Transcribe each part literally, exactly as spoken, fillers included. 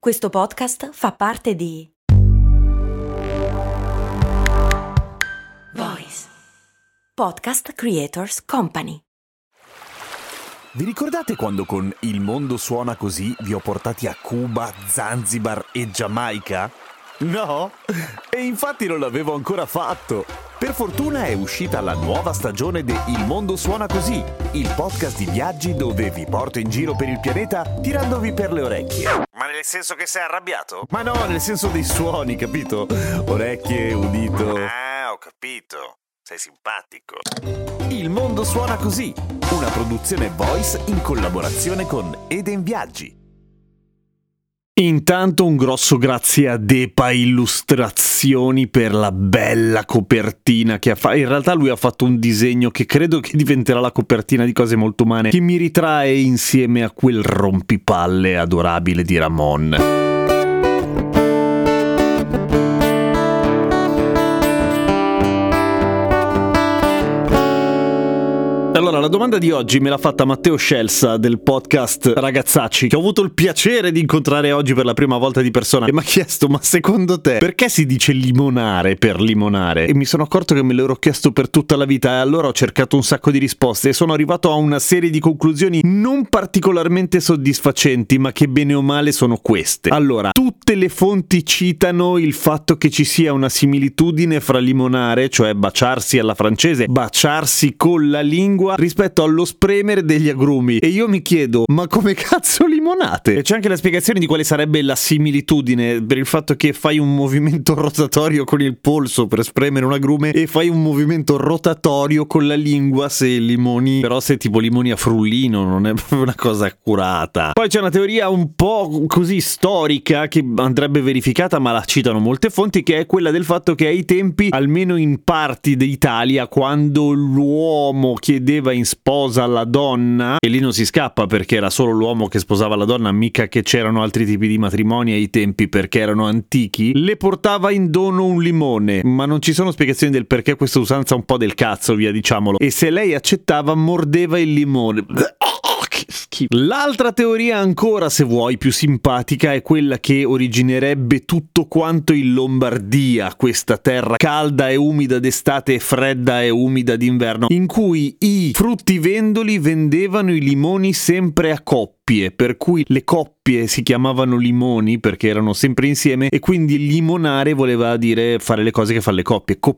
Questo podcast fa parte di Voice Podcast Creators Company. Vi ricordate quando con Il mondo suona così vi ho portati a Cuba, Zanzibar e Giamaica? No? E infatti non l'avevo ancora fatto. Per fortuna è uscita la nuova stagione di Il mondo suona così, il podcast di viaggi dove vi porto in giro per il pianeta tirandovi per le orecchie. Ma nel senso che sei arrabbiato? Ma no, nel senso dei suoni, capito? Orecchie, udito. Ah, ho capito. Sei simpatico. Il mondo suona così, una produzione Voice in collaborazione con Eden Viaggi. Intanto un grosso grazie a Depa Illustrazioni per la bella copertina che ha fatto. In realtà lui ha fatto un disegno che credo che diventerà la copertina di Cose Molto Umane, che mi ritrae insieme a quel rompipalle adorabile di Ramon. Allora, la domanda di oggi me l'ha fatta Matteo Scelsa del podcast Ragazzacci, che ho avuto il piacere di incontrare oggi per la prima volta di persona, e mi ha chiesto: ma secondo te perché si dice limonare per limonare? E mi sono accorto che me l'ero chiesto per tutta la vita, e allora ho cercato un sacco di risposte e sono arrivato a una serie di conclusioni non particolarmente soddisfacenti, ma che bene o male sono queste. Allora, tutte le fonti citano il fatto che ci sia una similitudine fra limonare, cioè baciarsi alla francese, baciarsi con la lingua, rispetto allo spremere degli agrumi, e io mi chiedo: ma come cazzo limonate? E c'è anche la spiegazione di quale sarebbe la similitudine, per il fatto che fai un movimento rotatorio con il polso per spremere un agrume e fai un movimento rotatorio con la lingua se limoni, però se tipo limoni a frullino non è proprio una cosa accurata. Poi c'è una teoria un po' così storica che andrebbe verificata, ma la citano molte fonti, che è quella del fatto che ai tempi, almeno in parti d'Italia, quando l'uomo chiedeva in sposa la donna, e lì non si scappa perché era solo l'uomo che sposava la donna, mica che c'erano altri tipi di matrimoni ai tempi perché erano antichi, le portava in dono un limone, ma non ci sono spiegazioni del perché questa usanza un po' del cazzo, via, diciamolo, e se lei accettava mordeva il limone. L'altra teoria, ancora se vuoi più simpatica, è quella che originerebbe tutto quanto in Lombardia, questa terra calda e umida d'estate e fredda e umida d'inverno, in cui i fruttivendoli vendevano i limoni sempre a coppie, per cui le coppie si chiamavano limoni perché erano sempre insieme, e quindi limonare voleva dire fare le cose che fanno le coppie, coppie.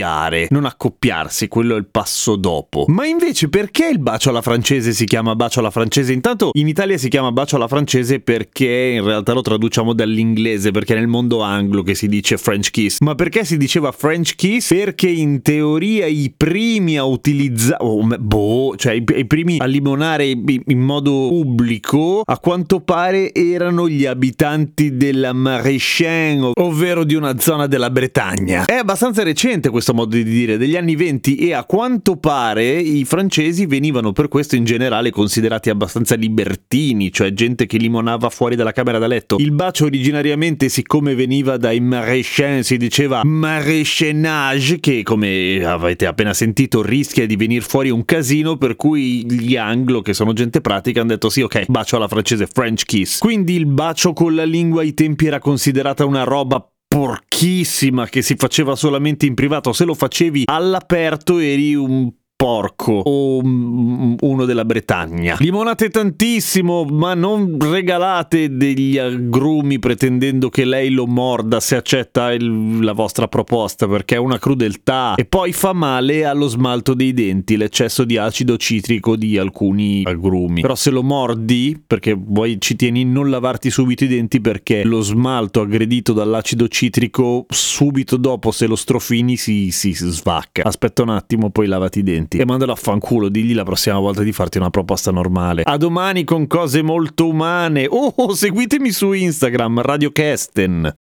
Non accoppiarsi, quello è il passo dopo. Ma invece perché il bacio alla francese si chiama bacio alla francese? Intanto in Italia si chiama bacio alla francese perché in realtà lo traduciamo dall'inglese, perché è nel mondo anglo che si dice French kiss. Ma perché si diceva French kiss? Perché in teoria i primi a utilizzare, oh, boh, cioè i, i primi a limonare in modo pubblico a quanto pare erano gli abitanti della Marais, ovvero di una zona della Bretagna. È abbastanza recente questo modo di dire, degli anni venti, e a quanto pare i francesi venivano per questo in generale considerati abbastanza libertini, cioè gente che limonava fuori dalla camera da letto. Il bacio originariamente, siccome veniva dai Marais, si diceva maraîchage, che come avete appena sentito rischia di venire fuori un casino, per cui gli anglo, che sono gente pratica, hanno detto sì, ok, bacio alla francese, French kiss. Quindi il bacio con la lingua ai tempi era considerata una roba porchissima che si faceva solamente in privato. Se lo facevi all'aperto eri un porco o uno della Bretagna. Limonate tantissimo, ma non regalate degli agrumi pretendendo che lei lo morda se accetta il, la vostra proposta, perché è una crudeltà, e poi fa male allo smalto dei denti l'eccesso di acido citrico di alcuni agrumi. Però se lo mordi, perché poi ci tieni, non lavarti subito i denti, perché lo smalto aggredito dall'acido citrico subito dopo, se lo strofini, si, si svacca. Aspetta un attimo, poi lavati i denti e mandalo a fanculo, digli la prossima volta di farti una proposta normale. A domani con Cose Molto Umane. Oh, seguitemi su Instagram, Radio Kesten.